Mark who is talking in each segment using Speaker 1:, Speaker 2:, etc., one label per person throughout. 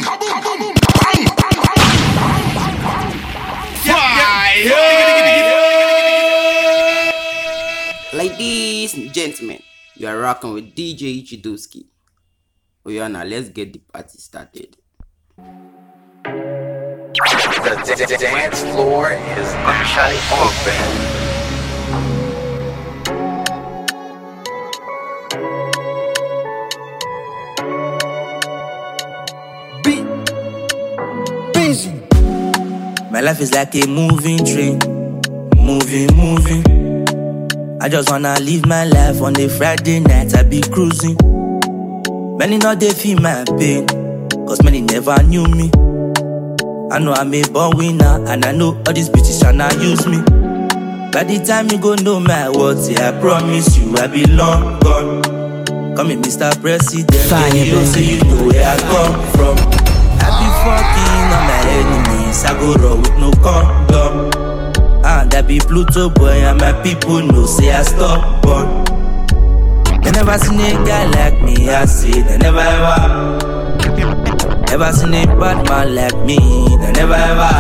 Speaker 1: Ladies and gentlemen, you are rocking with DJ Chidoski. Oh yeah, now let's get the party started.
Speaker 2: The dance floor is open.
Speaker 3: My life is like a moving train, moving. I just wanna live my life on a Friday night, I be cruising. Many not they feel my pain, cause many never knew me. I know I'm a born winner, and I know all these bitches tryna use me. By the time you go know my words, yeah, I promise you I be long gone. Come in, Mr. President, you say you know where I come from. I be fucking on my enemies, I go raw with no condom. And I be Pluto boy, and my people know say I stop born. They never seen a guy like me, I say they never ever. Never seen a bad man like me, they never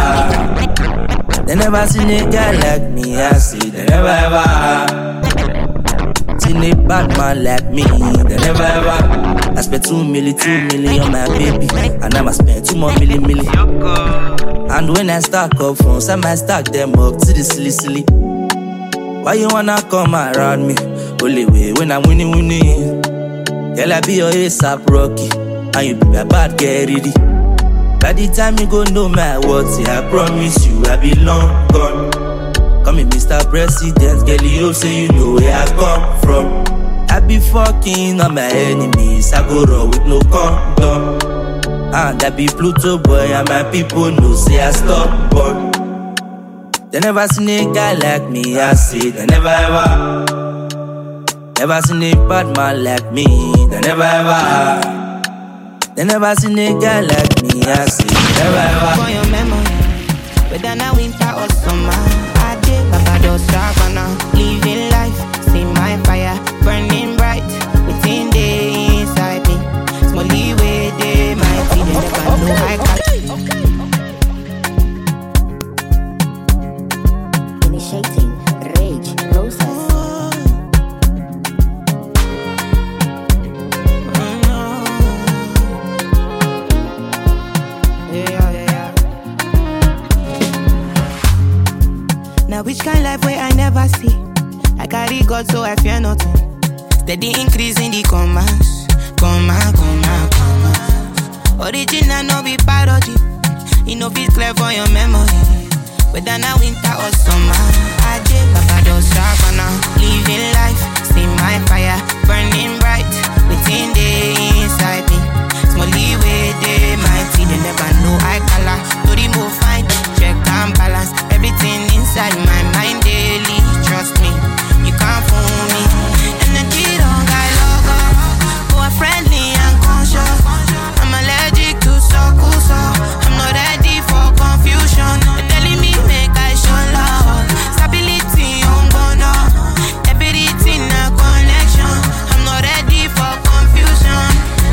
Speaker 3: ever. They never seen a guy like me, I say they never ever. Seen a bad man like me, they never ever. I spent 2 million on my baby, and I'ma spend 2 more million. And when I stack up phones, I might stack them up to the silly. Why you wanna come around me? Only way when I'm winning. Girl, I be your ASAP Rocky, and you be my bad get ready. By the time you go know my words, yeah, I promise you I be long gone. Come in, Mr. President, girl, you say you know where I come from. I be fucking on my enemies, I go raw with no condom. And I be Pluto boy, and my people know say I stop born. They never seen a guy like me, I say they never ever. Never seen a bad man like me, they never ever. They never seen a guy like me, I say they never ever.
Speaker 4: For your memory, whether now winter or summer, I did Barbados, Savannah, living life, see my fire burning bright within the inside me. Small leeway, they might be, they never know I got.
Speaker 5: Initiating rage process.
Speaker 4: Now which kind life where I never see? I carry God so I fear nothing. Steady increase in the commas. Original no be parody. You know fit clear for your memory. Whether now winter or summer, I did Barbados, Savannah, living life, see my fire burning bright within the inside me. Small leeway, they might see, they never know I color. To remove fine, check and balance everything inside my mind daily. Trust me, you can't fool me. Energy don't got logo, for friendly and conscious. I'm allergic to so I'm not ready for confusion. They're telling me make I show love, stability on bono, everything a connection. I'm not ready for confusion.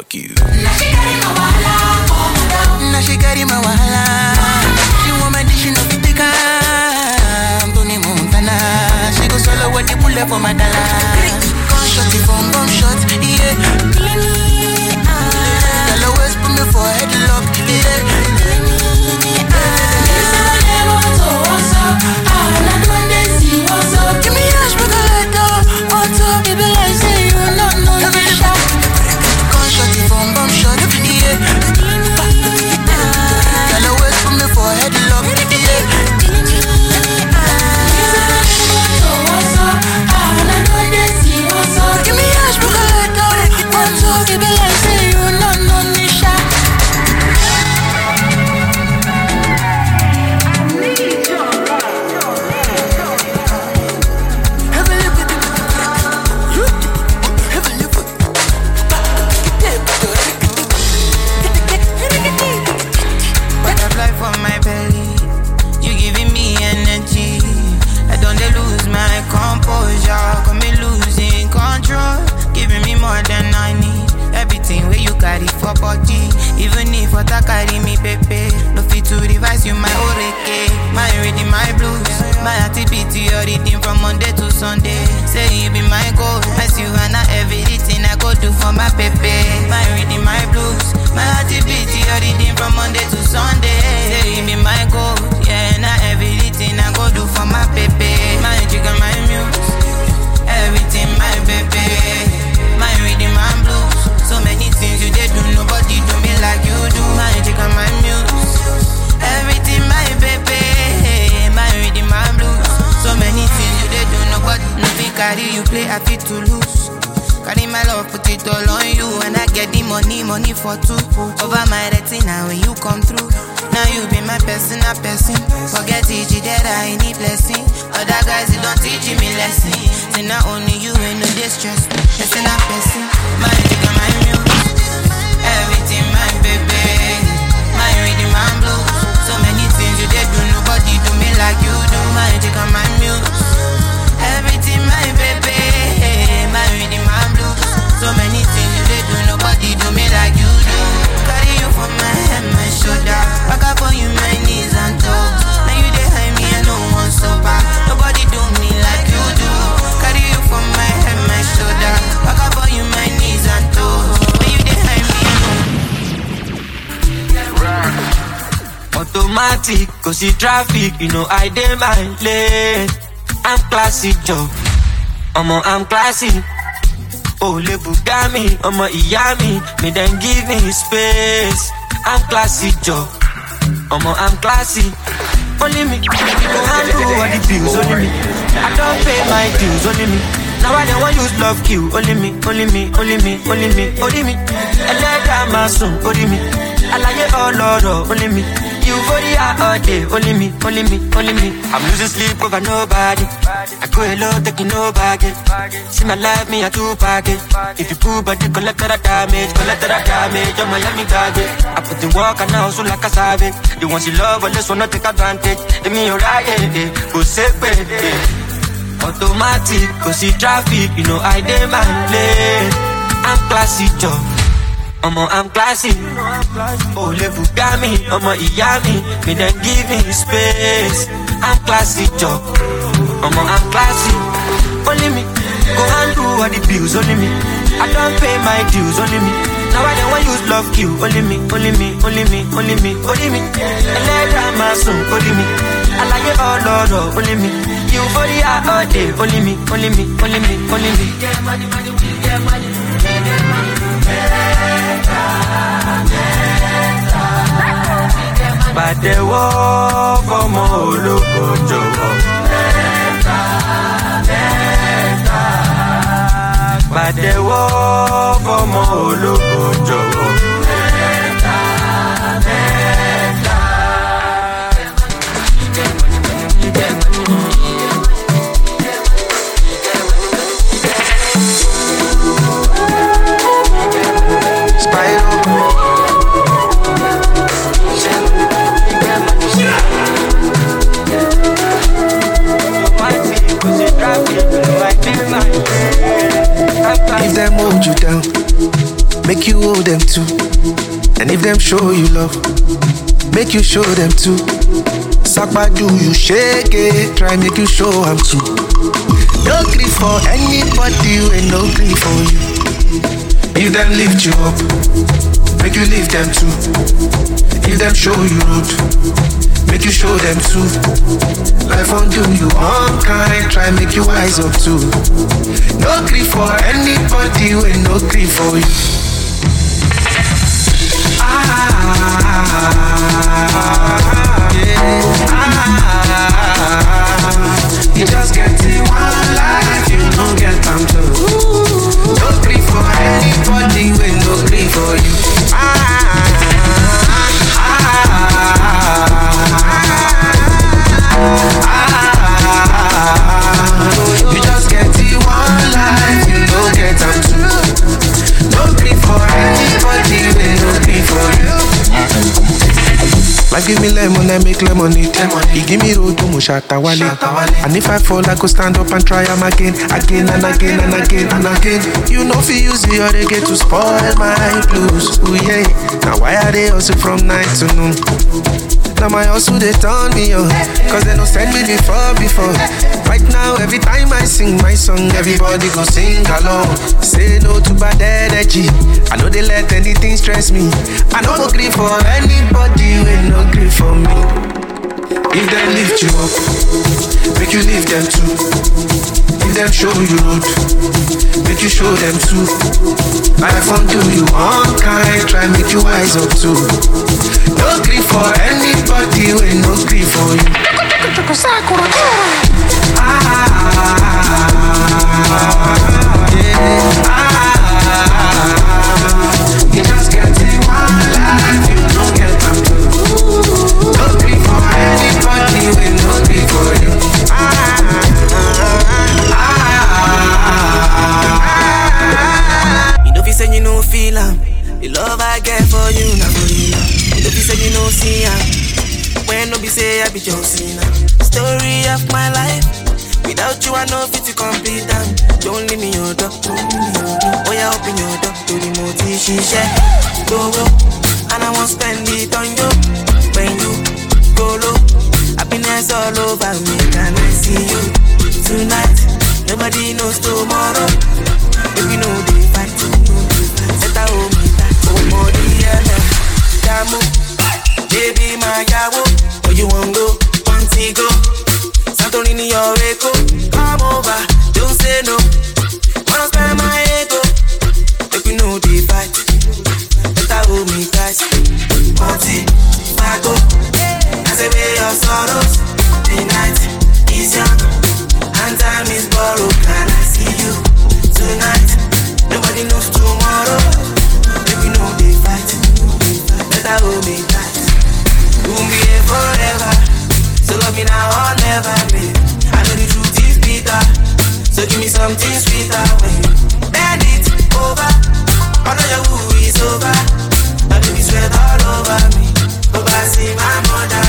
Speaker 6: fuck you. Now she carry my wahala. She want my dish in the pitica. Tony Montana. She go solo with the bullet for my dollar. Gunshot if I'm gunshot, yeah. Girl always put me for a headlock, yeah. Give me ash, make a light up. On top, baby, like say you not know the shot. Gunshot if I'm gunshot, yeah. Girl always put me for a headlock, yeah. Give me ash, make a light up. On top, baby, like say you not know the shot. Got me losing control, giving me more than I need. Everything where you carry for body, even if what I carry me pepe. No fit to revise you my oreke, my reading my blues, my activity your reading from Monday to Sunday. Say you be my goal, as you and everything I go do for my pepe. My reading my blues, my activity your reading from Monday to Sunday. Say you be my goal, yeah, and everything I go do for my pepe. My jigger, my muse. Everything, my baby. My reading, my blues. So many things you did do, nobody do me like you do. My chicken, my muse. Everything, my baby. My reading, my blues. So many things you did do, nobody. Nothing carry you play, I fit to lose. Carry my love, put it all on you. And I get the money for two. Over my retina when you come through. Now you be my person. Forget teach that I need blessing. Other guys, they don't teach me lesson. Say not only you ain't no distress. Person. My nigga, my muse. Everything, my baby. My reading, my blues. So many things you did do, nobody do me like you do. My nigga, my muse. Everything, my baby. My reading, my blues. So many things you did do, nobody do me like you do. Carry you for my head, my shoulder. Back up on you, my knees and toes. Now you behind me, I no one so bad. Nobody do me like you do. Carry you for my head, my shoulder. Back up on you, my knees and toes. Now you behind me, I know.
Speaker 3: Automatic, cause see traffic, you know I dey my lane. I'm classic, Joe. I'm classy. Oh, le Bugami, Iyami, me then give me space. I'm classy, Joe. I'm classy. Only me, go handle all the bills, only me. I don't pay my dues, only me. Now I don't want use love kill, only me. I let down my son, only me. I like it all, Lord, only me. Euphoria all day, only me. I'm losing sleep over nobody. I go alone, taking no baggage. See my life, me a two package. If you pull body, collateral damage. On Miami garbage. I put the work and now so like a savage. The ones you love, but this one not take advantage. Give me your right, go safe, automatic, go see traffic, you know I dey my lane. I'm classy, Joe. I'm classy. Oh, le Bugami, Iyami, me then give me space. I'm classy, Joe. I'm classy. Only me, go handle all the bills, only me. I don't pay my dues, only me. Now I don't want use love kill, only me. I let down my son, only me. I like it all, Lord, only me. Euphoria all day, only me. Get money, get money. Pàtẹ́wọ́ fọmọ ológo jọ̀wọ́. Pàtẹ́wọ́ fọmọ ológo jọ̀wọ́.
Speaker 6: If them hold you down,
Speaker 7: make you owe them too. And if them show you love, make you show them too. Sakpa do you shake it, try make you show them too. No grief for anybody and no grief for you. If them lift you up, make you lift them too. If them show you road, make you show them too. Life undo you unkind, try make you wise up too. No grief for anybody and no grief for you. You just get in one life, you don't get time to. No grief for anybody when no grief for you. You just get in one life, you don't get time to. No grief for anybody when no grief for you. Life give me lemon, I make lemonade. He give me road to Mushatawale. And if I fall, I go stand up and try am again, again and again and again and again. You know fi use the other get to spoil my blues. Ooh yeah. Now why are they hustle from night to noon? Now my hustle they turn me on, cause they don't send me before. Right now every time I sing my song, everybody go sing along. Say no to bad energy, I know they let anything stress me. I don't go grieve for anybody when no grieve for me. If they lift you up, make you lift them too. If them show you road, make you show them too. Life undo you unkind, try make you wise up too. No grief for anybody when no grief for you. You just get in one life, you don't get time to. No grief for anybody when no grief for you.
Speaker 6: You know if you say you no feel the love I get for you, not for you. You know if you say you no see when no be say I be Josie now. Story of my life, without you I know fit to complete them. Don't leave me your door, oh yeah, open your door to the multi she share. Go, and I won't spend it on you. When you go low, happiness all over me, can I see you tonight? Nobody knows tomorrow. If we know the fight, set a home that more Damu, baby my yawo, where you want go, Montego, Santorini or Echo, come over, don't say no. Wanna spend my ego, if we know the fight, set a home that Montego, I say away your sorrows, the night is young, and time is borrowed. Can I see you tonight? Nobody knows tomorrow. If we know they fight, better hold me tight. We'll be here forever. So love me now or never, babe. I know the truth is bitter, so give me something sweeter. When you bend it over, I know your woo is over. My baby sweat all over me. But I see my mother.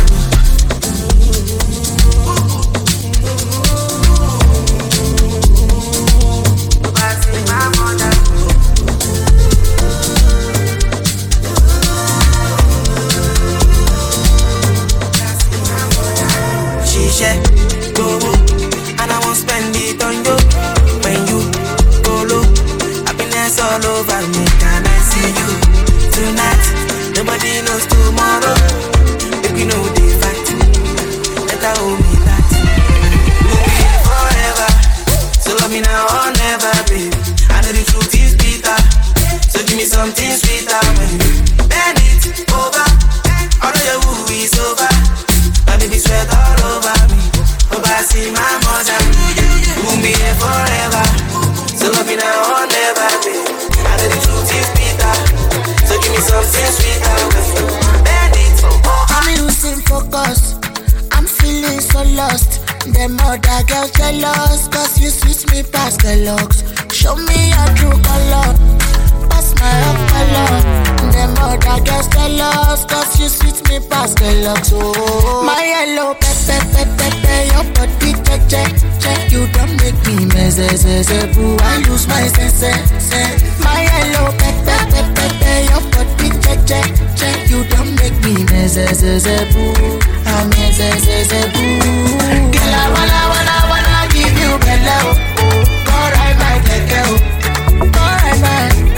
Speaker 6: Go, and I won't spend it on you. When you go low, happiness all over me. Can I see you tonight? Nobody knows tomorrow. If we know the fact, better hold me tight. We'll be here forever. So love me now or never, babe. I know the truth is bitter, so give me something sweeter. When you bend it over, I know your woo is over. My baby sweat all over me. But I see my mother. We'll be here forever. So love me now or never, babe. I know the truth is bitter, so give me something sweeter. Bend it over.
Speaker 8: I'm losing focus, I'm feeling so lost. Them other girls jealous, cause you switch me past the locks. Show me your true color, pass my up color. Them other girls jealous, cause you sweet me past the luck. So my yellow pepe, your body check. You don't make me mess, boo. I lose my sense. My yellow pepe, your body check. You don't make me mess, boo. I'm mess, boo. Girl, I wanna give you bello. Go ride my keke, go ride my.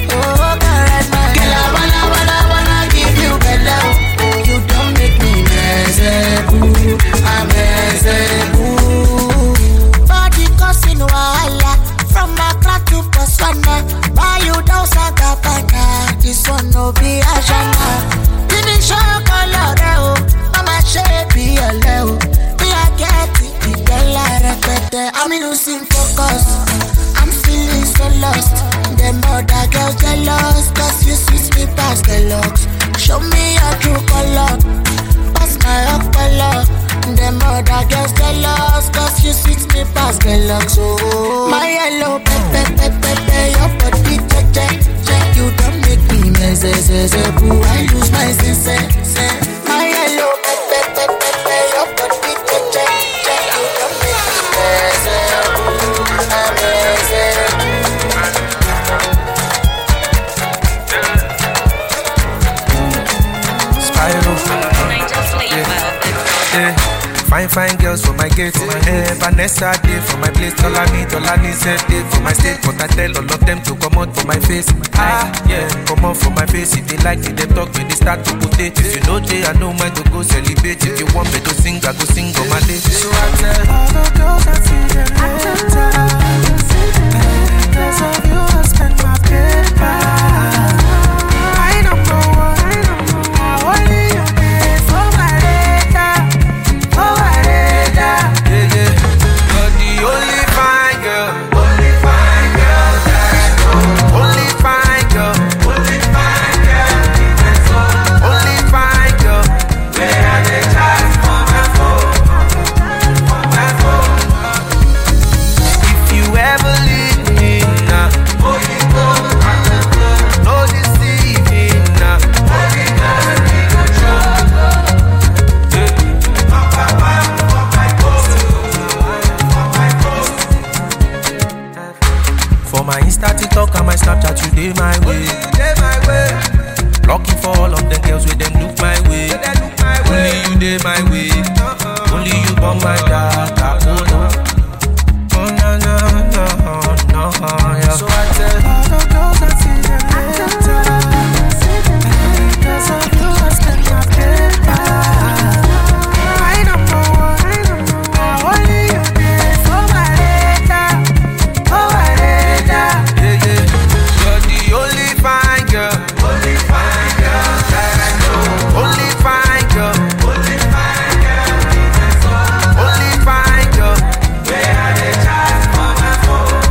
Speaker 8: You don't make me miserable, I'm miserable. Body causing wahala, from Accra to Botswana. Buy you down Sagabana, this one no be a genre. Didn't show color, mama shape be a level. Me I get it, I'm losing focus, I'm feeling so lost. Them other girls jealous, cause you sweet me past the looks. Show me your true color, pass my up color. Them other girls jealous, cause you sweet me past the looks. Oh, my yellow pepe, your body check. You don't make me mess, boo. I lose my sense. My yellow pepe, your body check. You don't make me mess, boo. I'm mess.
Speaker 7: Fine girls for my gate. Vanessa day for my place. All I need set day for my state. But I tell all of them to come out for my face. Come out for my face. If they like it, they talk when they start to put it. If you know they, I know mine to go celebrate. If you want me to sing, I go sing on my day. So I tell all the girls I see them later. Because of you, I spend my paper. I don't know what, only you did for my data. You're the only fine girl that I know. Only fine girl. Only fine girl. Where are they just for my phone? If you ever leave me now, no deceiving now. For my Insta, TikTok, and my Snapchat, you dey my way. Looking for all of them girls with them look my way. Only you dey my way. Only you burn my data. Oh no, yeah. So I tell all the girls I see them later. Because of you, I spend my paper. I don't know, only you did for my data. You're the only fine girl. Only fine girl that I know. Only fine girl. Only fine girl. Only fine girl. Where are they just for my phone?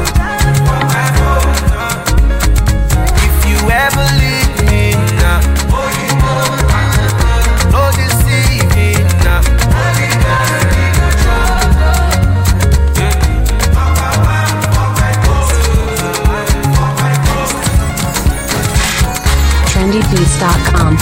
Speaker 7: If you ever leave me now, no deceiving now.
Speaker 5: trendybeats.com.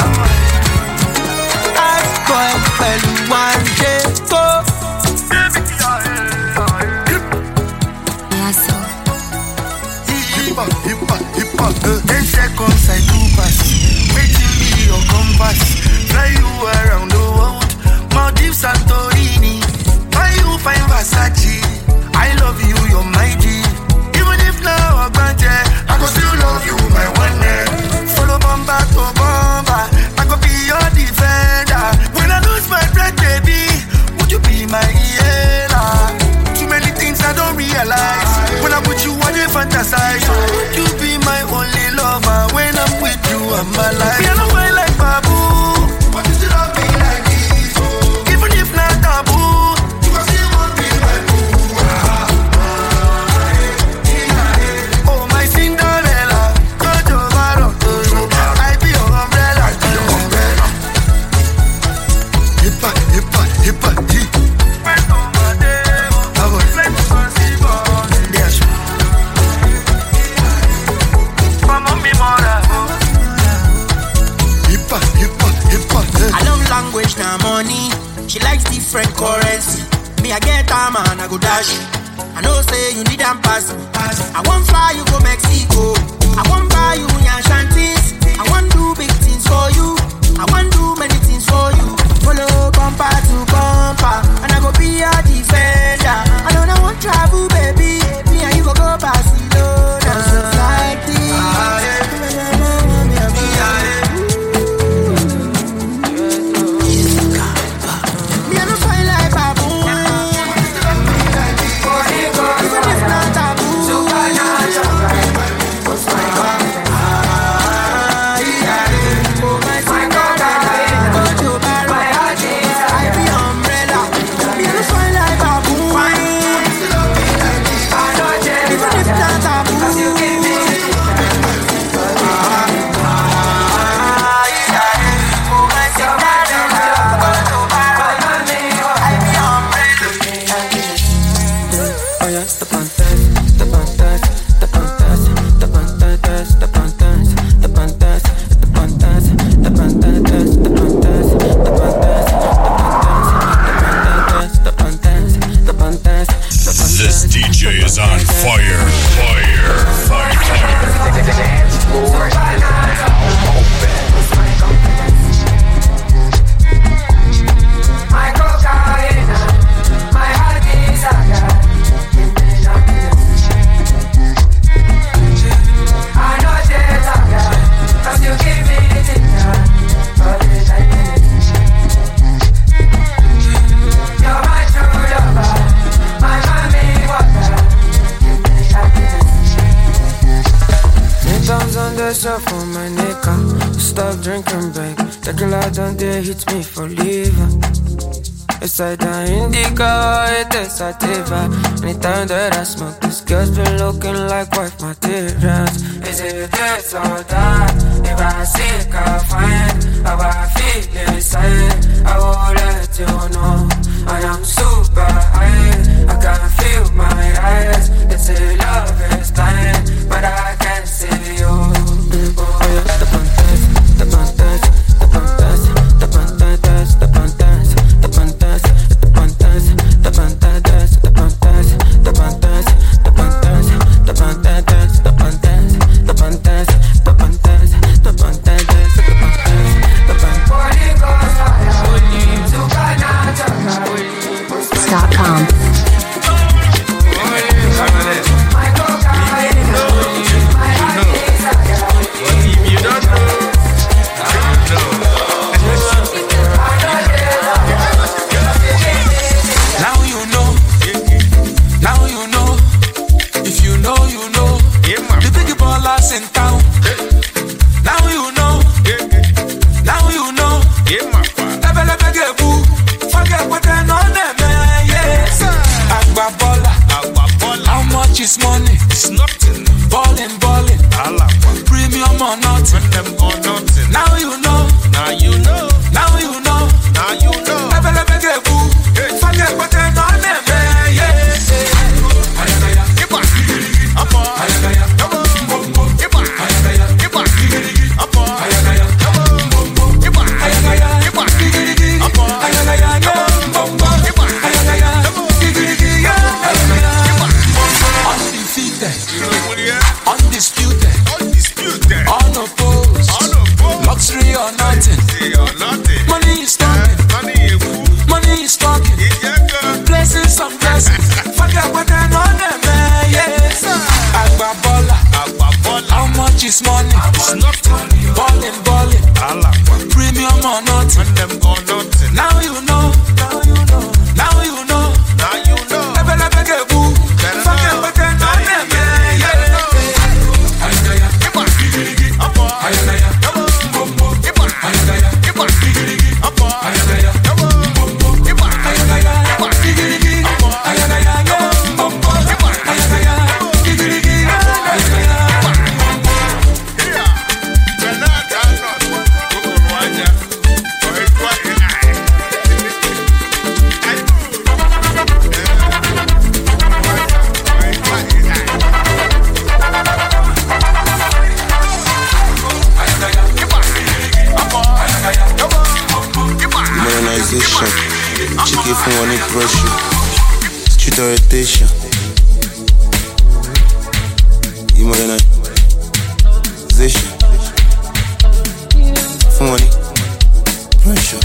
Speaker 9: Ten seconds I do pass. Waiting be your compass. Fly you around the world. Maldives, Santorini. Why you find Versace? I love you, you're my G. Even if now I'm granted, I go still love you, my one name. Follow bomba to bomba. I go be your defender. When I lose my breath, baby, would you be my healer? Too many things I don't realize. When I'm with you, I dey fantasize. You be my only lover. When I'm with you, I'm alive. Me, I don't mind like Babu, but you still love me like this. Even if not taboo, you can still want me my boo. Oh my Cinderella, Jojo Baroto, I be your umbrella. Hippa, hippa, hippa, hip. go dash. I know say you need them pass me. I won't fly you go Mexico. I won't buy you your shanties. I won't do big things for you. I won't do many things for you. Follow bumper to bumper, and I go be your defender. I don't know what travel, baby. Me and you go Barcelona. Just like this. Me and the fine like baboon. Even if not taboo.
Speaker 10: This DJ is on fire, fire, fire, fire.
Speaker 2: The dance floor is now open.
Speaker 11: My cocaine, my heart desire. I know that I got, 'cause you give me the dinner, all the time. You're my true lover, my mommy water, give me happiness. 10 on the shelf for my nigga. Stop drinking, babe. Tequila don't dare hit me for liver. It's like the indica, it is sativa. Anytime that I smoke, this girl's been looking like wife materials. Is it this or that? If I seek, I find how I feel inside. I will let you know I am super high. I can feel my eyes. They say love is blind, but I can't see you. Oh yeah, the pantas, the pantas, the pantas, the pantas, the pantas, the pantas, the pantas, the pantas, the pantas, the pantas, the pantas, the pantas, the pantas, the pantas, the pantas, the pantas, the pantas, the pantas.
Speaker 5: Stop.com.
Speaker 12: It's money, it's nothing. Ballin', ballin', premium or nothing. Now you know, now you know, now you know, now you know. Never get boo. Forget what they know, yeah. Undisputed, unopposed, luxury or nothing. Money is talking, money is talking. Blessings and blessings. Forget what they know, man. Yes. Agbabola, how much is money? It's nothing. Ballin', ballin', premium or nothing. Now you know, now you know, now you know, now you know. Never get boo. Forget what they know, man.
Speaker 7: Chicken fún wọn ní pressure. Street
Speaker 13: station. Modernization. Funny. Pressure.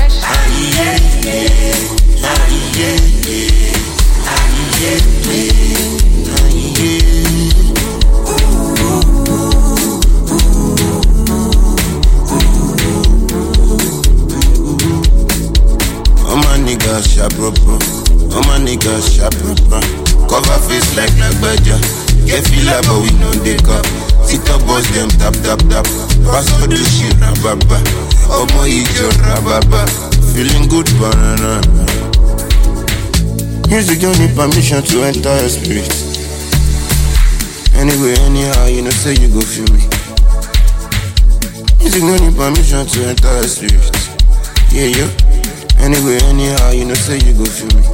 Speaker 13: All my niggas sharp, bro. All my niggas sharp, bro. Cover face like Badger. Get feel like but we know they cup. Sit up, boss them tap. Pass for the shit, rababa. Oh my, your rababa. Feeling good, banana. Music don't need permission to enter your spirit. Anyway, anyhow, you know say you go feel me. Music don't need permission to enter your spirit. Yeah. Anyway, anyhow, you know say you go feel me.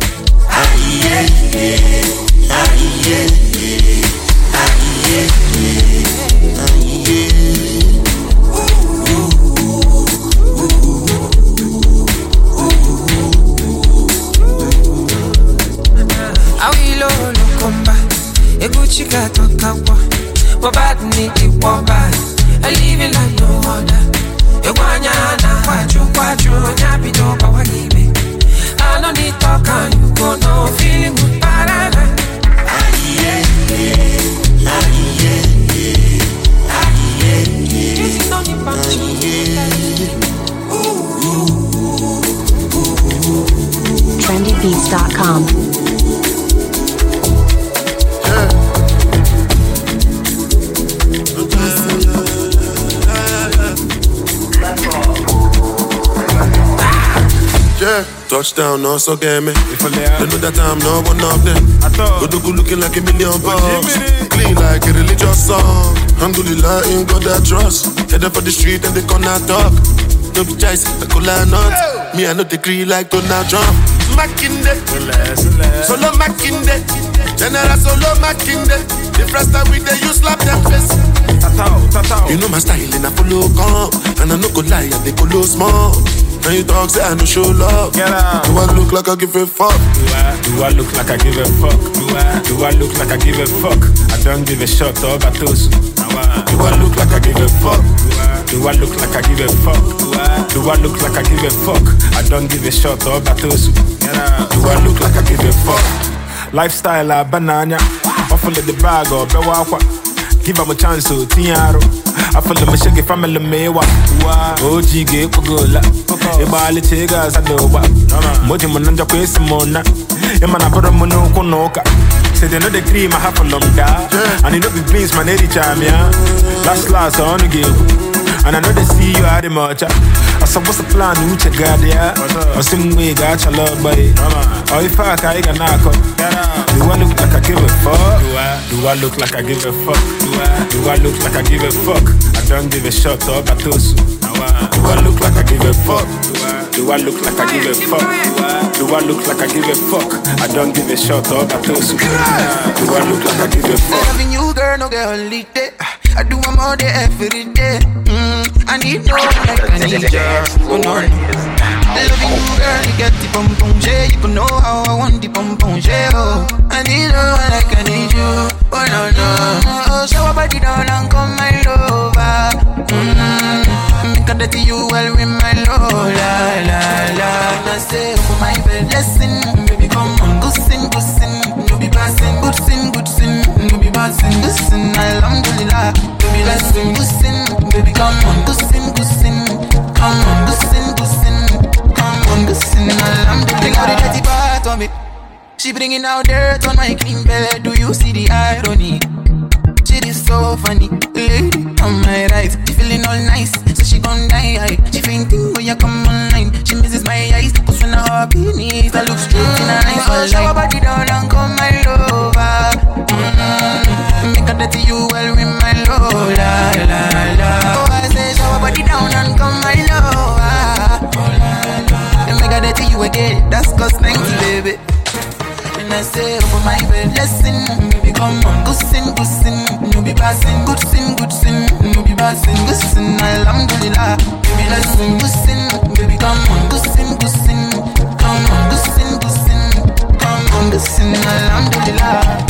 Speaker 11: Eguchika tokawa, wabad ni iwaba. I live it like no other. Ewanya na kwaju, nyabi no bawagibe. I don't need talk and you go no feeling good parana.
Speaker 5: trendybeats.com.
Speaker 13: Touchdown, no so get me. They know that I'm not one of them. Go to good looking like $1 million. Clean like a religious song. Alhamdulillah, in God I trust. Headed for the street and they corner talk. No be choice, I could line not. Me, I know the green like Donald Trump. Mackinday, solo Mackinday. General solo Mackinday. The first time we they use slap them face. You know my style and I follow calm. And I no go lie and they go low small. And you talk say I no show love. Get out. Do I look like I give a fuck?
Speaker 14: Do I look like I give a fuck? Do I look like I give a fuck? I don't give a shot or batos. Do I look like I give a fuck? Do I look like I give a fuck? Do I look like I give a fuck? I don't give a shot or batos. Do I look like I give a fuck? Lifestyle a banana. Offer the bag or bewakwa. Give them a chance to tiaro. I feel the machine family mewa. OG get kugola. Ibali tegas I know what. Moji mananja kwesi mona. Emana poro mono konoka. Say they know the cream I have a long da. And you know the beans man every time ya. Last on the game. And I know they see you at the much. I said what's the plan you check God ya. Or some way got your love buddy. Or if I can knock up. Do I look like I give a fuck? Do I look like I give a fuck? Do I look like I give a fuck? I don't give a shot or batos. Do I look like I give a fuck? Do I look like I give a fuck? Do I look like I give a fuck? I don't give a shot or batos. Do I look like I give a fuck?
Speaker 6: Loving you girl, no girl, only day. I do them all day every day. I need no like I need you. Oh no. Loving you girl, you get the pom pom shit. You can know how I want the pom pom shit. Oh, I need no like I need you. Oh no no. Oh, show up body down and come my lover. Make a dirty you well with my love. La la la. I say for my bed, listen, baby come on, good sin, no be passing, good sin, no be passing, good sin, alhamdulillah, baby listen, good sin, baby come on, good sin, come on, good sin, come on, good sin, alhamdulillah. Bring out the dirty part of me. She bringing out dirt on my clean bed. Do you see the irony? She is so funny, lady on my right. She feeling all nice, so she gon' die. She fainting when you come online. She misses my eyes, cause when I beneath, I look straight in her eyes. Oh, shower body down and come my lover. Make a dirty you well with my love. La la la. Oh, I say shower body down and come my lover. Make a dirty you again, that's cost 90, baby. And I say over my bed, listen, baby come on, good sin, no be passing, good sin, no be passing, good sin, alhamdulillah, baby listen, good sin, baby come on, good sin, come on, good sin, come on, I'm singing alhamdulillah.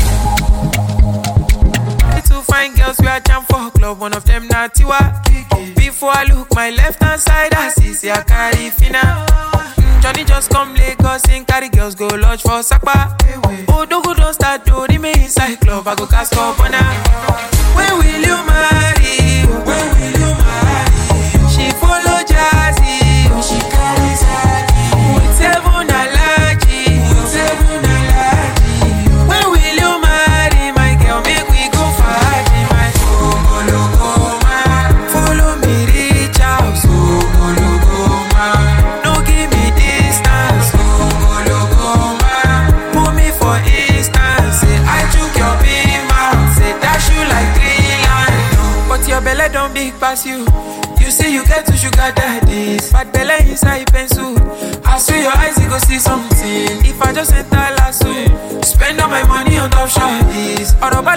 Speaker 6: Two fine girls we are jam for club, one of them not Tiwa. Before I look my left hand side, I see I carry Fina. Johnny just come Lagos and carry girls go lodge for Sakpa. Oh, don't start doing me inside club, I go cast up on her. When will you marry? When will you marry? She follow Jazzy, oh, she carries Zaki. With 7 allergy, with 7 allergy. When will you marry, my girl? Make we go party, my Ogologoma. Follow me, reach out, Ogologoma. No give me distance, Ogologoma. Put me for instance, say I took your big mouth, say dash you like 3 lines. But your belly don't big pass you. You say you get to sugar daddies, but belly inside pencil. I swear your eyes you go see something. If I just enter lasso, spend all my money on top shawties.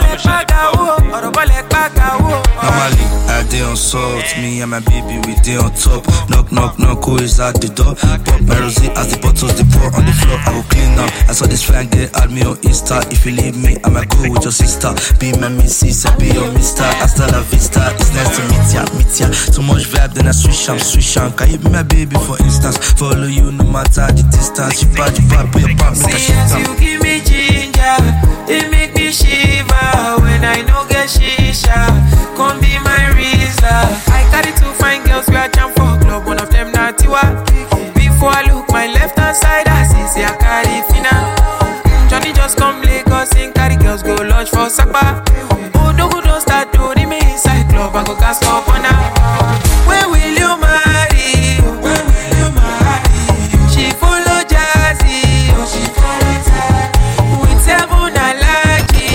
Speaker 3: Normally, I dey on salt. Me and my baby, we dey on top. Knock, knock, knock, who is at the door? Pop my rosé as the bottles they pour on the floor. I go clean up. I saw this fine girl add me on Insta. If you leave me, I might go with your sister. Be my missus, I be your mister. Hasta la vista, it's nice to meet ya, meet ya. Too much vibe, then I switch am, switch am. Can you be my baby, for instance? Follow you no matter the distance. You bad, put your back, make a shit
Speaker 6: down. You give me ginger, it make me shiver. When I no get shisha, come be my Rizla. I carry 2 fine girls, we are jam for club. One of them not Tiwa. Before I look my left hand side, I see I carry Fina. Johnny just come Lagos and carry girls go lodge for Sakpa. Oh, don't start doing me inside club, I go cast up on her. When will you marry? When will you marry? She follow Jazzy, oh she follow Zaki. With 7 allergy,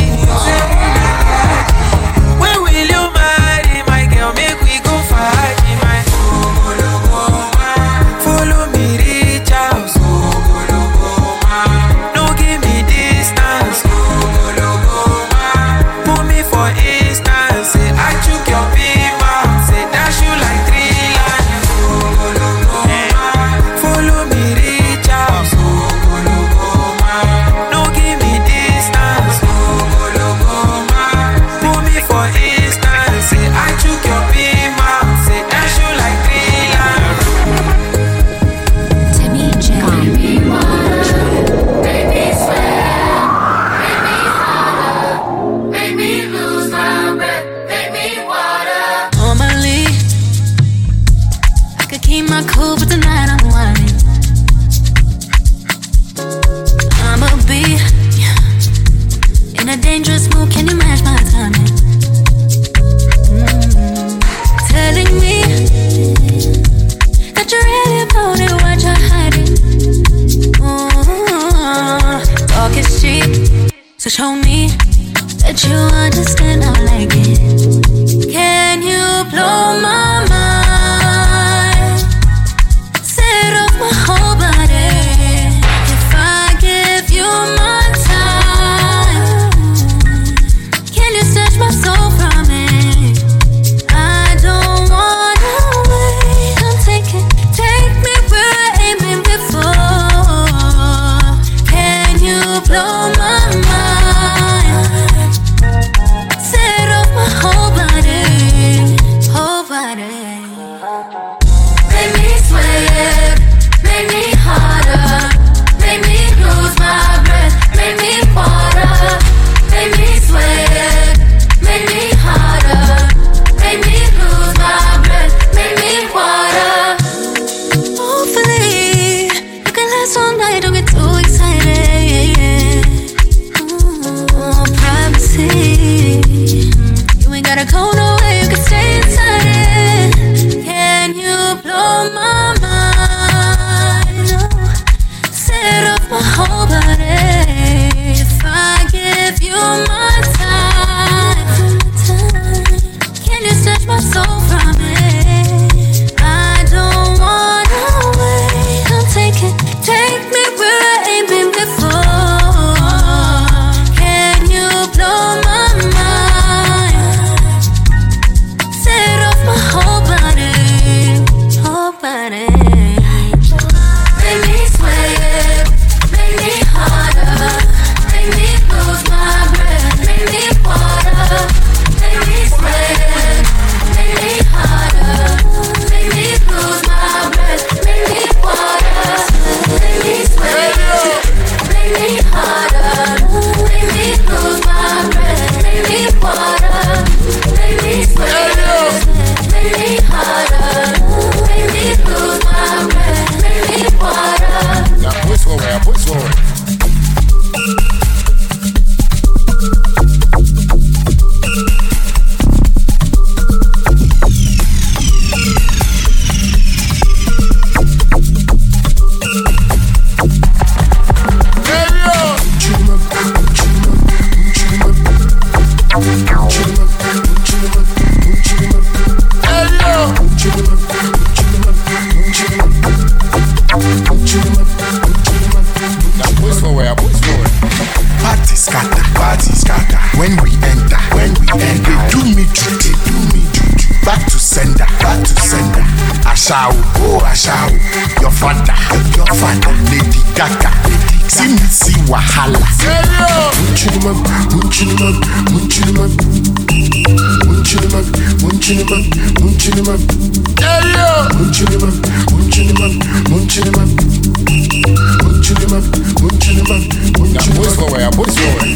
Speaker 6: when will you marry, my girl? Make we go party, my Ogologoma. Follow me, reach out, Ogologoma. No give me distance, Ogologoma. Put me for instance, say I took your big mouth, say dash you like 3 lines, Ogologoma. Follow me, reach out, Ogologoma. No give me distance, Ogologoma. Put me for instance, say I took your big mouth, say dash you like 3 lines.
Speaker 5: Timmy J.
Speaker 15: Make me wanna, make me sweat, make me hotter, make me lose my breath, make me water.
Speaker 16: Normally, I could keep my cool, but tonight I'm whining. I'ma be in a dangerous mood. Can you match my timing? Telling me that you really about it, what you're hiding. Talk is cheap, so show me that you understand I like it. Can you blow my mind? Set off my whole body. If I give you my time, can you snatch my soul from it? I don't wanna wait. Come take me where I ain't been before. Can you blow my mind? Set off my whole body, whole body.
Speaker 15: Make me sweat, make me
Speaker 17: Asao, oh Asao. Your father, Lady Gaga. See me see wahala. Munchiniman, munchiniman, munchiniman. Munchiniman, munchiniman, munchiniman. Munchiniman, munchiniman, munchiniman. Munchiniman, munchiniman, munchiniman. Boys for where? Boys for where?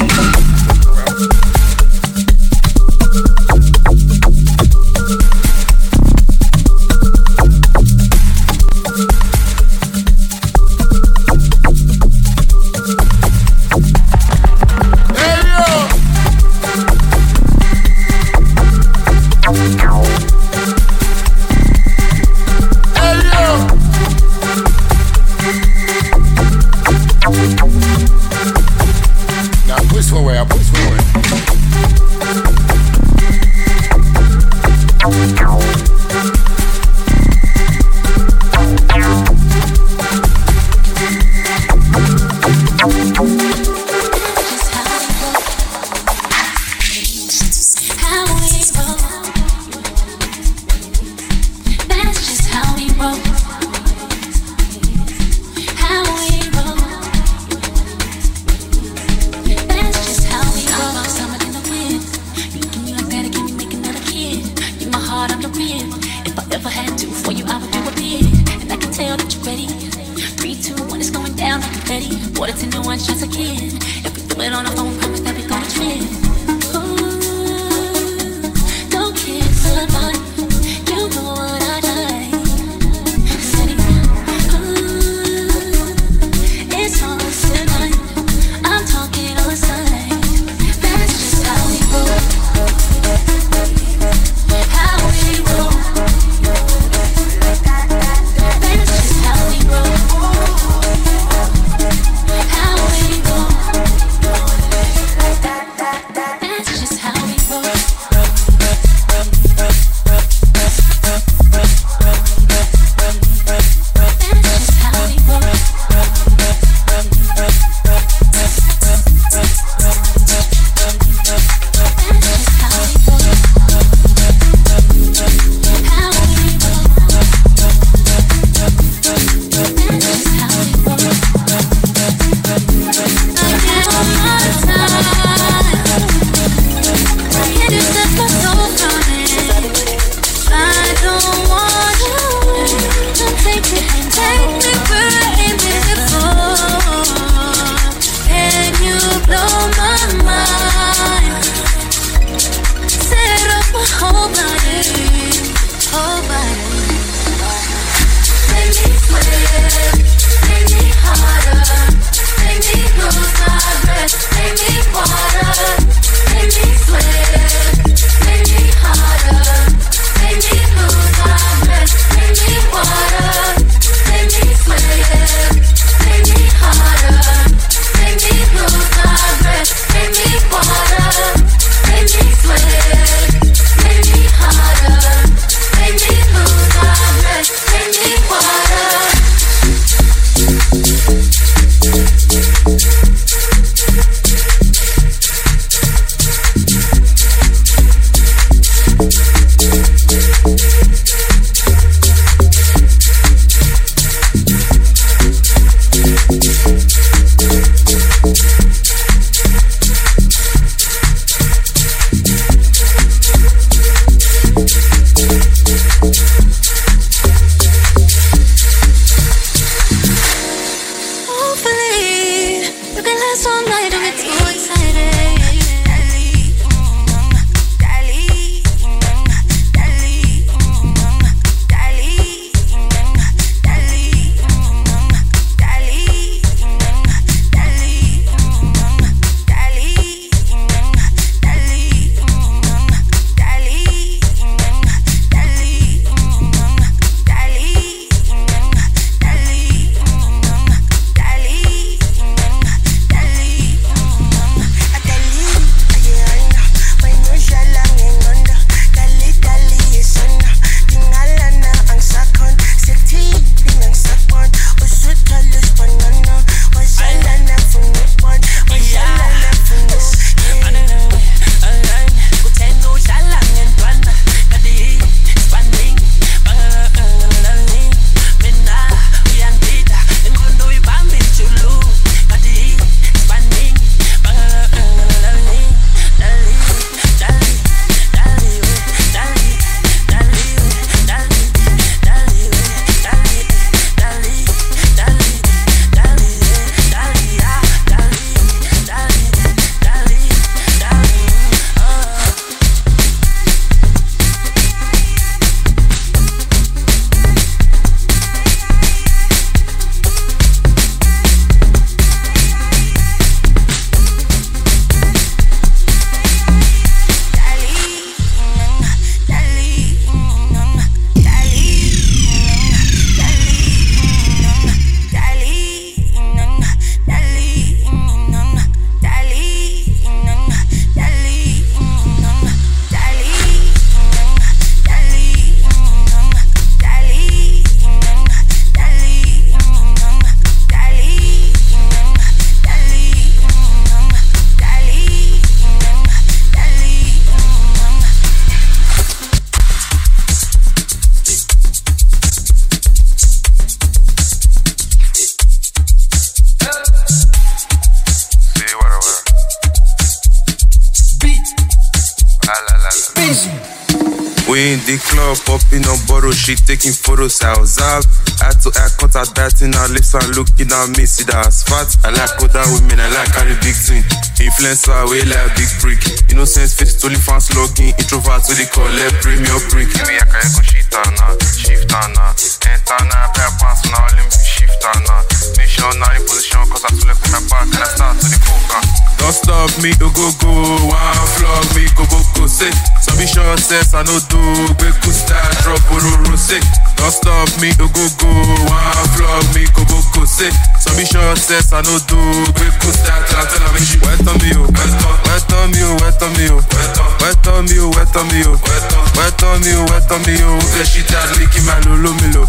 Speaker 7: Easy.
Speaker 18: We in the club, popping on borrow shit, taking photos, I was out. Had to act, cut her biting her lips and looking at me, see that as fat. I like other women, I like carry big twin. Influencer, way like big freak. Innocence face, only fans login. Introvert, so they call it premium freak. Me, I can't go shift on her, enter now, bear pass now, let me shift on her. Mission now in position, cause I too left my back, and I start to the coca. Don't stop me, go, one flog me, go, say. So be sure, says I know do. We could start drop or sick. Don't stop me, go, one flog me, go, say. So be sure, says I know do. We could start tell me, wet on me, wet on me, wet on me, wet on me, wet on me, wet on me, wet on me, okay, she does lick my lolo, milo,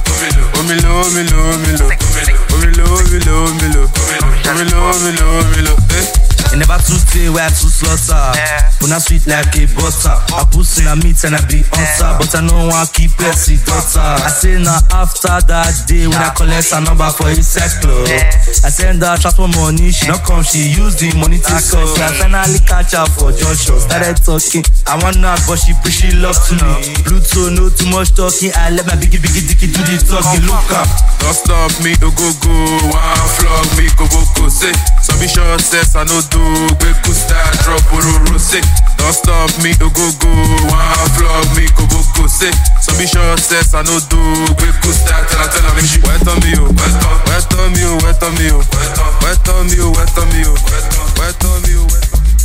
Speaker 3: You never too stay where I too slaughter. When I sweet like a butter. I pussy in a meat and I be answer. But I know I keep Pepsi daughter. I say now after that day when I collect a number for his sex club. I send her transfer money, she don't come, she use the money to call. So I finally catch her for junction. Started talking, I want her but she push she love to me. Bluetooth, no too much talking. I let my biggie dicky do the talking. Look up.
Speaker 18: Don't stop me, go, one flog me, go, say. So be sure says I know do, we could start drop or sick. Don't stop me, go, one flog me, go, say. So be sure says I know do, we could start tell me, wet on me, wet on me, wet on me, wet on me, wet on me, wet on me, wet on me.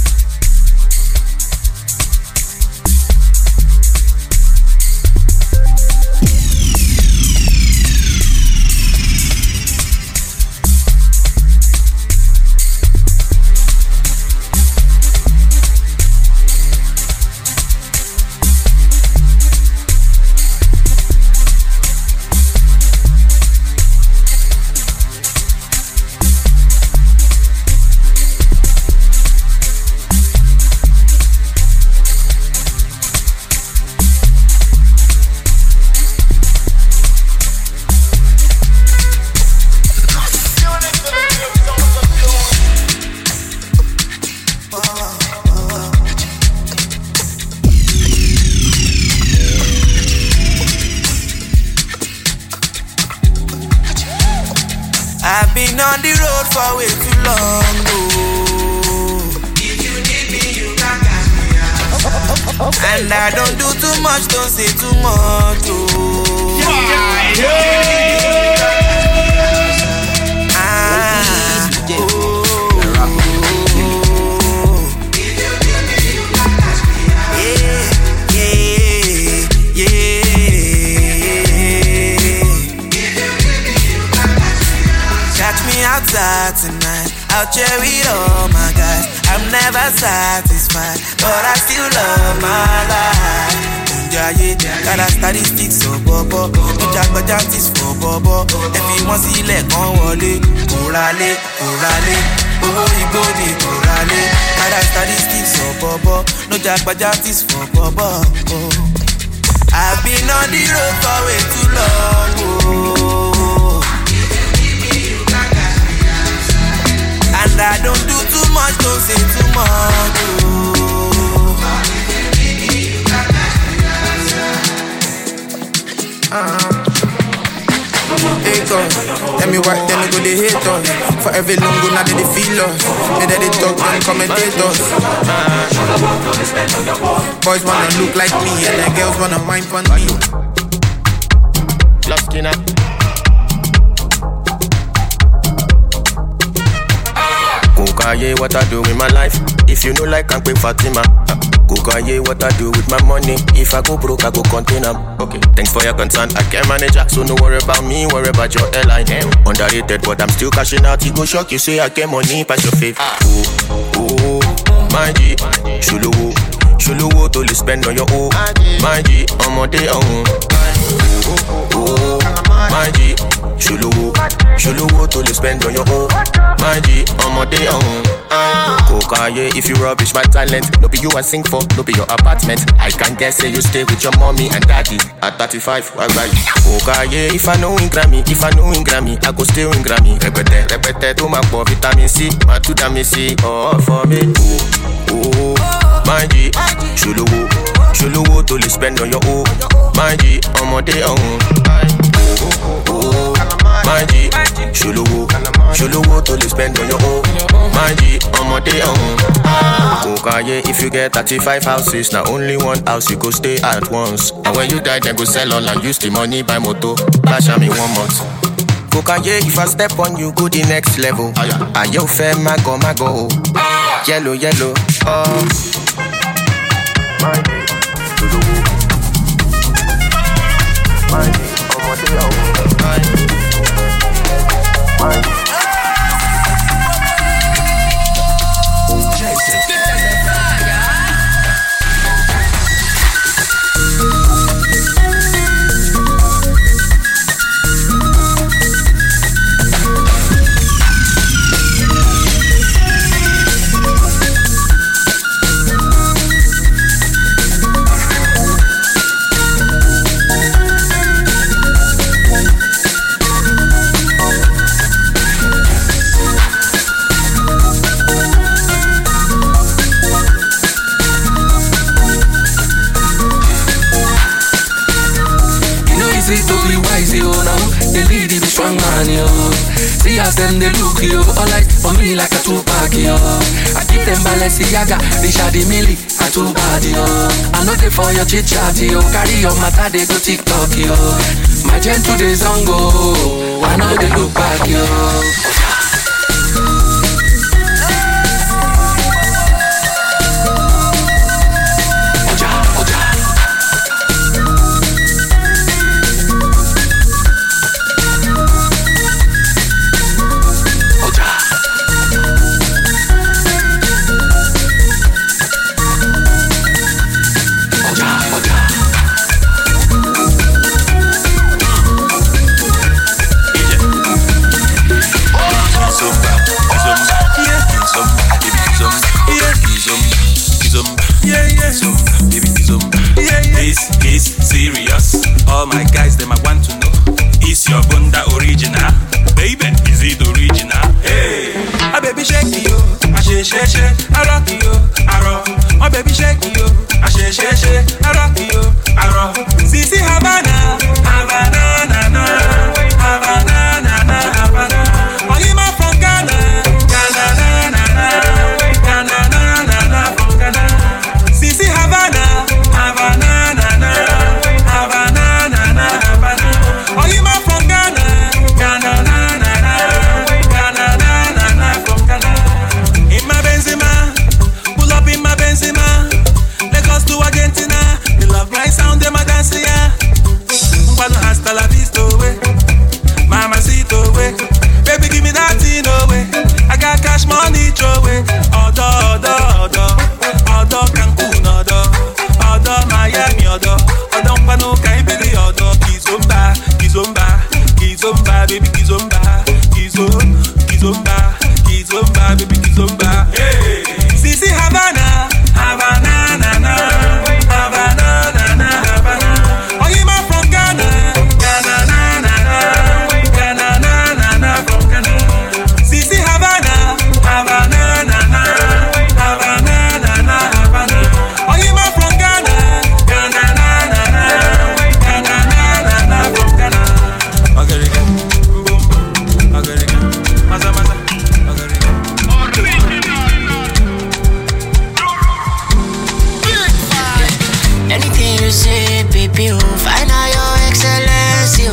Speaker 6: I've been on the road for way too long, oh. If you need me, you can catch me out. And I don't do too much, don't say too much, oh. Outside tonight, I'll share with all my guys. I'm never satisfied, but I still love my life. Got statistics for Bobo, no jagbajantis for Bobo. Everyone see let on wale, kurale, oh ibodi kurale. Got statistics for Bobo, no jagbajantis for Bobo. I've been on the road for way too long, oh. And I don't do too much, don't say too much,
Speaker 9: Hey God, tell me what then go they hate us. For every long go now they feel us. They they talk and commentate us. Boys wanna look like me and the girls wanna wine for me. Love skinner.
Speaker 19: Kukaye, what I do with my life. If you know like I'm Queen Fatima. Kukaye, what I do with my money. If I go broke, I go contain them. Okay, thanks for your concern. I can manage ya, so no worry about me, worry about your airline. Underrated, but I'm still cashing out. You go shock, you say I get money, pass your faith. Oh, my G, Shuluwo to le spend on your own. My G, I'm on day on. Oh, my G, Shuluwo to le spend on your own. My G, I'm on day on. Kokaye, if you rubbish my talent, no be you I sing for, no be your apartment. I can guess say you stay with your mommy and daddy at 35, alright. Kokaye, if I know in Grammy, I go still in Grammy. Repete, to my poor vitamin C, my two vitamin C, all for me. Oh, my G, Shuluwo to le spend on your own. My G, ọmọdé ọ̀hún. My G, ṣolówó to le spend on your own. My G, ọmọdé ọ̀hún. Kokaye, if you get 35 houses, now only one house you go stay at once. And when you die, then go sell all and use the money buy motor. Cash me 1 month. Kokaye, if I step on you, go the next level. Aye, yo, fair, mago. Yellow, oh. My G, ṣolówó. My G, ọmọdé ọ̀hún. My G.
Speaker 12: See as them they look yo, all like for me like a two-pack yo. I keep them Balenciaga, Richard Mille, and too bad yo. I know they for your chit chat yo, carry your matter they go TikTok yo. My gen to the zongo, I know they look back yo.
Speaker 20: All my guys, them I want to know, is your bunda original? Baby, is it original? Hey, a baby shake you, a shake, I rock you, I rock. My baby shake you, a shake, I rock you, I rock. Sisi Havana, Havana, na na, Havana, na na, Havana. Oh, you my from Ghana, Ghana, na na na, Ghana, na na na, from Ghana. Sisi Havana, Havana, na na. Oh, you man from Ghana, Ghana, na na na, Ghana, na na from Ghana. In my Benzema, pull up in my Benzema. Lagos to Argentina, they love my sound, they my dance yeah. Mbano hasta la vista way, mamacito way. Baby give me that thing way. I got cash money throw away. Odo Cancun odo Miami odo Mbano kai bili odo. Kizomba, baby Kizomba, baby Kizomba. Hey, Sisi Havana, Havana, na na, Havana, na na, Havana. Oh, you man from Ghana, Ghana, na na na, Ghana, na na from Ghana. Sisi Havana, Havana, na na, Havana, na na, Havana. Oh, you man from Ghana, Ghana, na na na, Ghana, na na from Ghana.
Speaker 8: Anything you say, baby, oh, find out your excellency.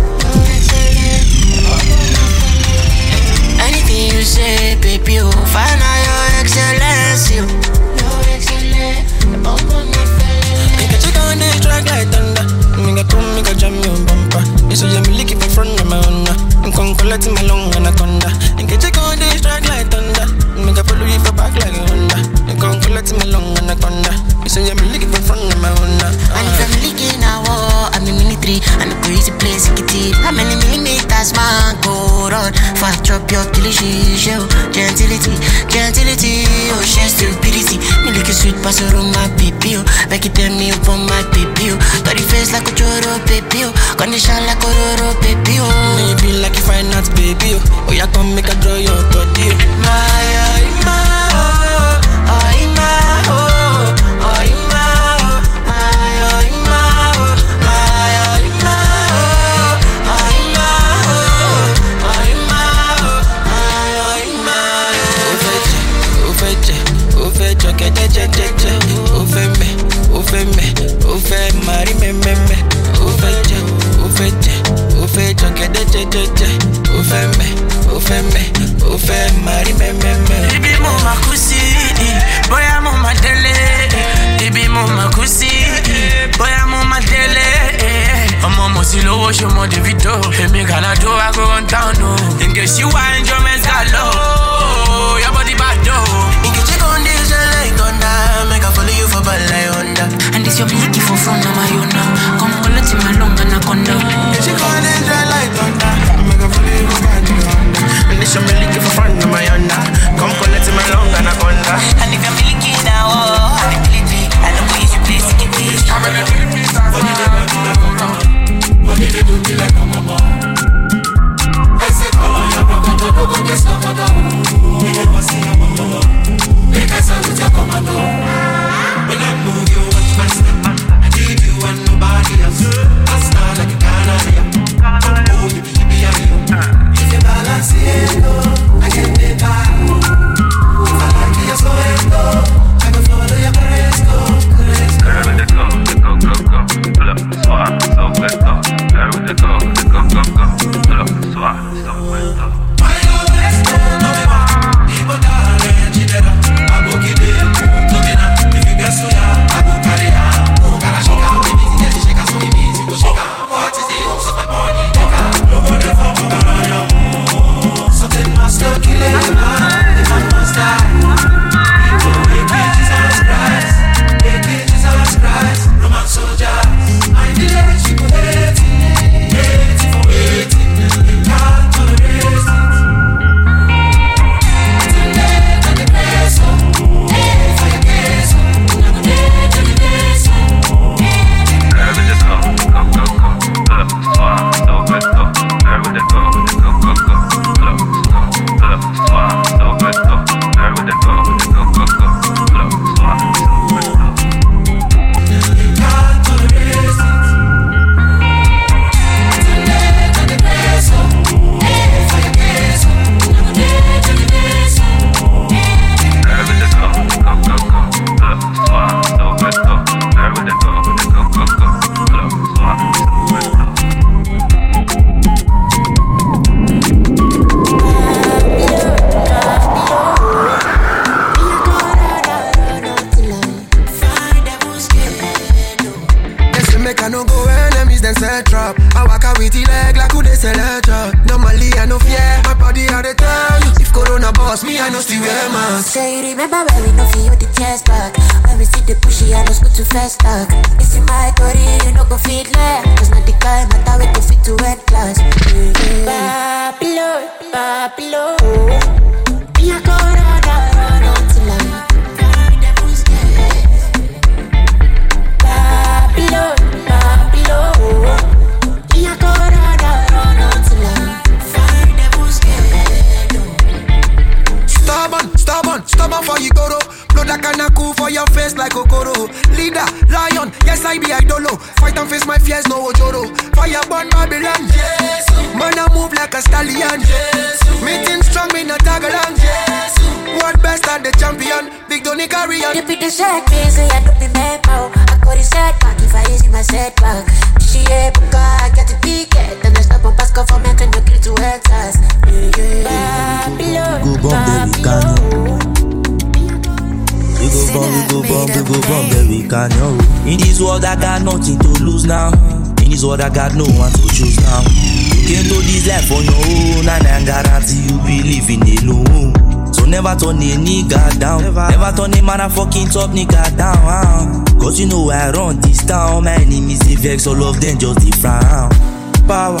Speaker 8: Anything you say, baby, oh, find out your excellency. Nigga, check on this track like thunder. Nigga, come, nigga, jam your bumper. You say I'm looking for front of my honor. I'm come collecting my long anaconda. Nigga, check on this track like thunder. Nigga, follow you for back like a Honda. You come collecting my long anaconda. You say I'm looking for front of my honor. And if I'm leaking a war, I'm in military. And the crazy place, how many millimeters, man, go on? Fat drop your delicious show. Gentility, oh, she's stupidity. Me like a sweet pastor on my baby, oh. Back it tell me up on my baby, oh. Got the face like a choro, baby, oh. Condition like a roro, baby, oh. Maybe like a fine arts, baby, oh. Oh, yeah, come make a draw your body, oh.
Speaker 9: make I no go enemies, then set trap. I walk out with the leg like who they sell a job. Normally I no fear, my body I dey tell you. If Corona boss me, I no still wear mask.
Speaker 8: Say you remember when we no feel the tears back. When we see the pushy, I no go too fast talk. It's in my body, you no go fit left. Cause not the kind matter we go fit to end class. Babylon, Babylon. Me a go run until I find the devil's gate. Babylon, Babylon. Me a go run until I find the devil's gate.
Speaker 9: Stubborn for you go. Blood that kinda cool for your face like Okoro. Leader, lion, yes I be idolo. Fight and face my fears, no ojoro. Fire burn Babylon, yes. Man I move like a stallion, yes. Meeting strong, me not tag along, yes. What best at the champion, big Donny carry on.
Speaker 8: You be the shot, busy, I don't be mad, pal. I got the setback, if I easy my setback. She a book, I get the ticket. Then I stop on Pascal for me, turn your kid to Texas. Babylon, Babylon.
Speaker 3: We go bomb, baby, can you? In this world I got nothing to lose now. In this world I got no one to choose now. You came to this life on your own, and I guarantee you be living alone. So never turn a nigga down. Never turn a motherfucking top nigga down. Cause you know I run this town. My enemies they vex, all of them just they frown. Power,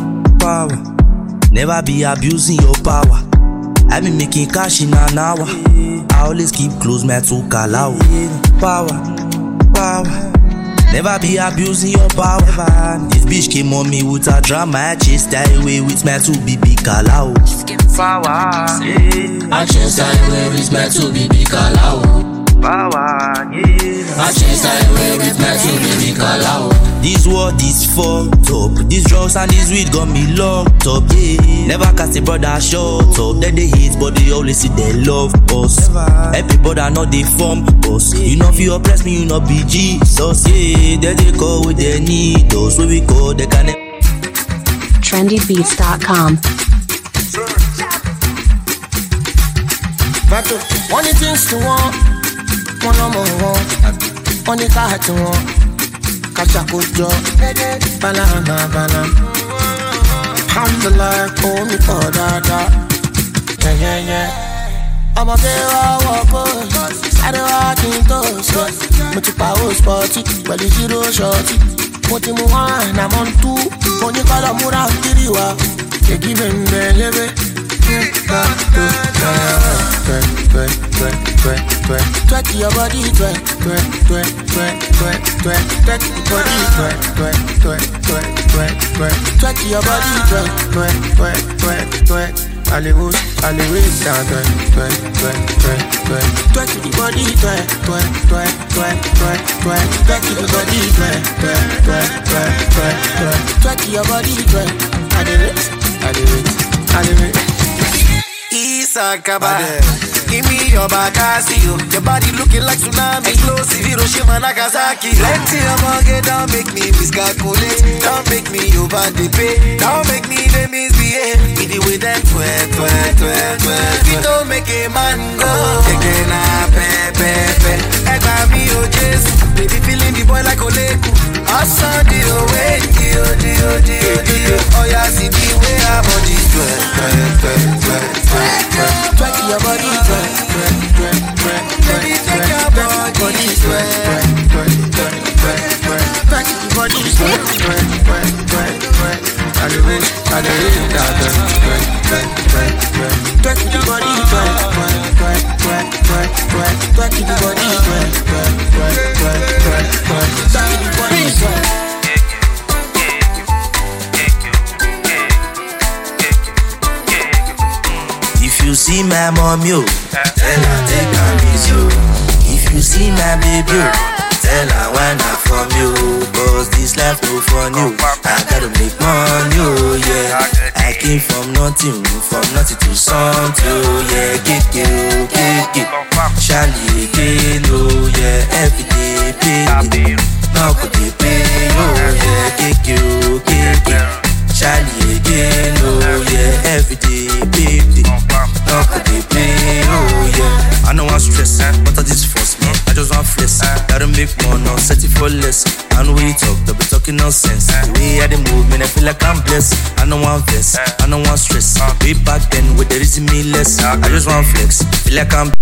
Speaker 3: never be abusing your power. I be making cash in an hour. I always keep close, man, to call out. Power, never be abusing your power. This bitch came on me with a drama. I chased her away with my to be big call out. Power,
Speaker 15: I chased her away with my to be big call out.
Speaker 3: Power,
Speaker 15: I chased her away with my to be big call out.
Speaker 3: This world is fucked up. These drugs and this weed got me locked up, yeah. Never cast a brother shut up. Then they hate, but they always see they love us. Everybody know they form us. You know if you oppress me, you know be Jesus, yeah. Then they call with their need us. When we call, they can.
Speaker 5: trendybeats.com.
Speaker 9: One things to want, one more, one car to want. Kachakujo, banana. Handle oh me for dada. Yeah. I'm a girl, walk I don't walk in toes. But you power sporty, but it's zero shorty. What you want, I'm on two. When you call a mura, kiriwa. You give him the twerk your body, twerk your body, Hollywood, down, twerk your body, twerk your body, Isakaba, give me your Bakasio. Your body looking like tsunami. Explosive Hiroshima, Nagasaki. Plenty of money, don't make me miscalculate. Don't make me over the pay. Don't make me the misbehave. With the way them twerk. If you don't make a man go, again pepe. Egba me oh Jesus, baby feeling the boy like Oleku. Awesome the way, oh yeah, see the way our body twerk your body, baby take your body, twerk your body,
Speaker 3: If you see my mom, yo, tell her take her easy, yo. If you see my baby, yo, tell her why not from you. Cause this life no fun, yo. I gotta make money, yo, yeah. I came from nothing to something, yeah. Kick it, Charlie again, oh, yeah. Every day, pay. Now could they pay, oh, yeah. Kick it, Charlie again, oh, yeah. Every day, baby. Now could they pay, oh, yeah. I know I'm stressed, but I just force me. I just want flex, gotta make more no set it for less. And we talk, they be talking nonsense. The way I dey move, man, I feel like I'm blessed. I don't want vex, I don't want stress. Way back then, with the reason me less. I just want flex, feel like I'm